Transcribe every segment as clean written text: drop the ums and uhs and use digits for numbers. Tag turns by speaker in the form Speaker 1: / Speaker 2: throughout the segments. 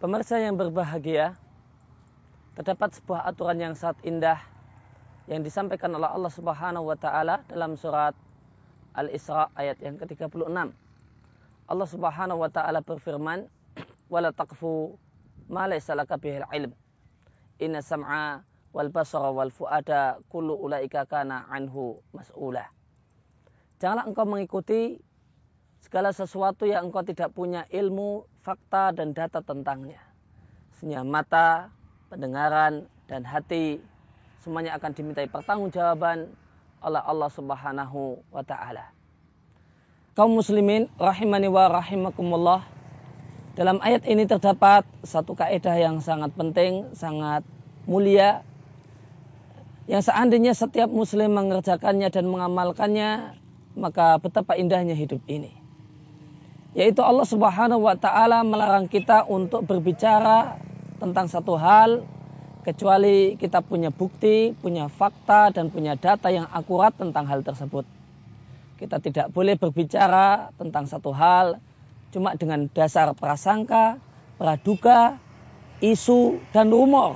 Speaker 1: Pemirsa yang berbahagia, terdapat sebuah aturan yang sangat indah yang disampaikan oleh Allah Subhanahu wa taala dalam surat Al-Isra ayat yang ke-36. Allah Subhanahu wa taala berfirman, "Wala taqfu ma laysa laka bihil ilm. Inna sam'a wal basara wal fuada kullu ulaika kana anhu mas'ula." Janganlah engkau mengikuti segala sesuatu yang engkau tidak punya ilmu, fakta dan data tentangnya. Sesungguhnya mata, pendengaran dan hati semuanya akan dimintai pertanggungjawaban oleh Allah Subhanahu wa taala. Kaum muslimin rahimani wa rahimakumullah, dalam ayat ini terdapat satu kaidah yang sangat penting, sangat mulia, yang seandainya setiap muslim mengerjakannya dan mengamalkannya, maka betapa indahnya hidup ini. Yaitu Allah Subhanahu wa taala melarang kita untuk berbicara tentang satu hal kecuali kita punya bukti, punya fakta dan punya data yang akurat tentang hal tersebut. Kita tidak boleh berbicara tentang satu hal cuma dengan dasar prasangka, praduga, isu dan rumor.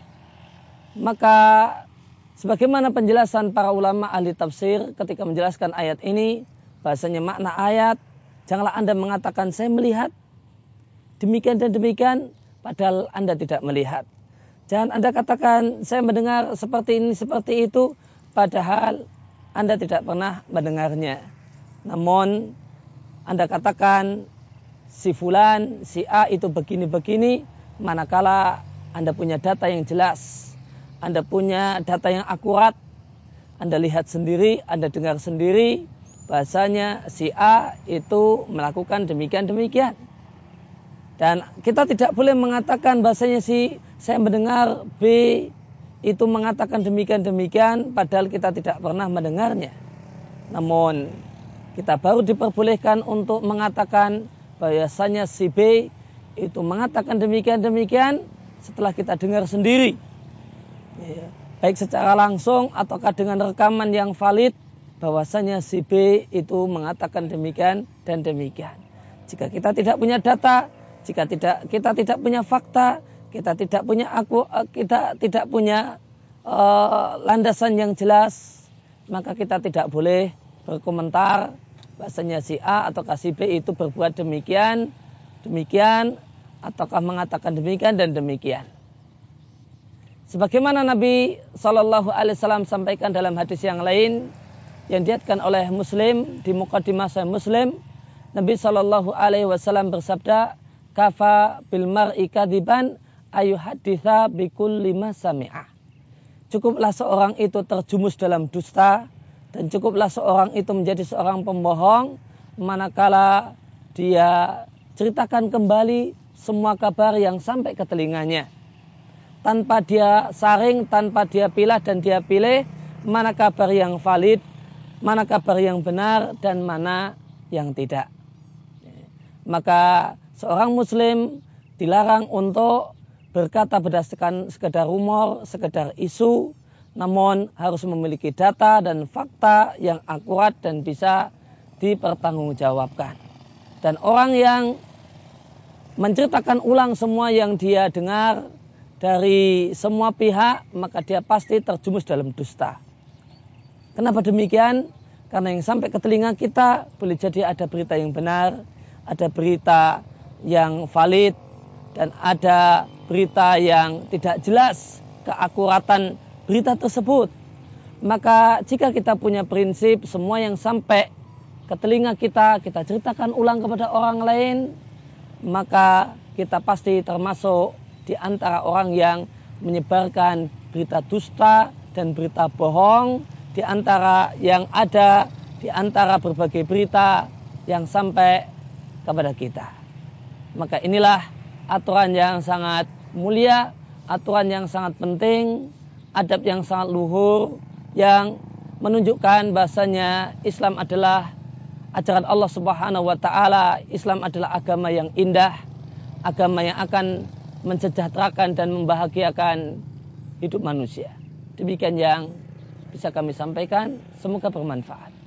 Speaker 1: Maka sebagaimana penjelasan para ulama ahli tafsir ketika menjelaskan ayat ini, bahasanya makna ayat, janganlah Anda mengatakan saya melihat demikian dan demikian padahal Anda tidak melihat. Jangan Anda katakan saya mendengar seperti ini seperti itu padahal Anda tidak pernah mendengarnya. Namun Anda katakan si fulan, si A itu begini-begini manakala Anda punya data yang jelas, Anda punya data yang akurat, Anda lihat sendiri, Anda dengar sendiri bahasanya si A itu melakukan demikian-demikian. Dan kita tidak boleh mengatakan bahasanya saya mendengar B itu mengatakan demikian-demikian padahal kita tidak pernah mendengarnya. Namun kita baru diperbolehkan untuk mengatakan bahasanya si B itu mengatakan demikian-demikian setelah kita dengar sendiri. Ya, baik secara langsung ataukah dengan rekaman yang valid bahwasanya si B itu mengatakan demikian dan demikian. Jika kita tidak punya data, jika kita tidak punya fakta, kita tidak punya landasan yang jelas, maka kita tidak boleh berkomentar bahwasanya si A atau si B itu berbuat demikian ataukah mengatakan demikian dan demikian. Sebagaimana Nabi SAW sampaikan dalam hadis yang lain yang diriwayatkan oleh Muslim di Muqaddimah Sahih Muslim, Nabi SAW bersabda, "Kafa bil mar'i kadziban ayuhaditsa bikulli ma sami'a." Cukuplah seorang itu terjumus dalam dusta dan cukuplah seorang itu menjadi seorang pembohong manakala dia ceritakan kembali semua kabar yang sampai ke telinganya, tanpa dia saring, tanpa dia pilah dan dia pilih mana kabar yang valid, mana kabar yang benar dan mana yang tidak. Maka seorang muslim dilarang untuk berkata berdasarkan sekedar rumor, sekedar isu, namun harus memiliki data dan fakta yang akurat dan bisa dipertanggungjawabkan. Dan orang yang menceritakan ulang semua yang dia dengar dari semua pihak, maka dia pasti terjumus dalam dusta. Kenapa demikian? Karena yang sampai ke telinga kita boleh jadi ada berita yang benar, ada berita yang valid, dan ada berita yang tidak jelas keakuratan berita tersebut. Maka jika kita punya prinsip semua yang sampai ke telinga kita ceritakan ulang kepada orang lain, maka kita pasti termasuk di antara orang yang menyebarkan berita dusta dan berita bohong, di antara yang ada di antara berbagai berita yang sampai kepada kita. Maka inilah aturan yang sangat mulia, aturan yang sangat penting, adab yang sangat luhur yang menunjukkan bahasanya Islam adalah ajaran Allah Subhanahu wa taala. Islam adalah agama yang indah, agama yang akan mensejahterakan dan membahagiakan hidup manusia. Demikian yang bisa kami sampaikan, semoga bermanfaat.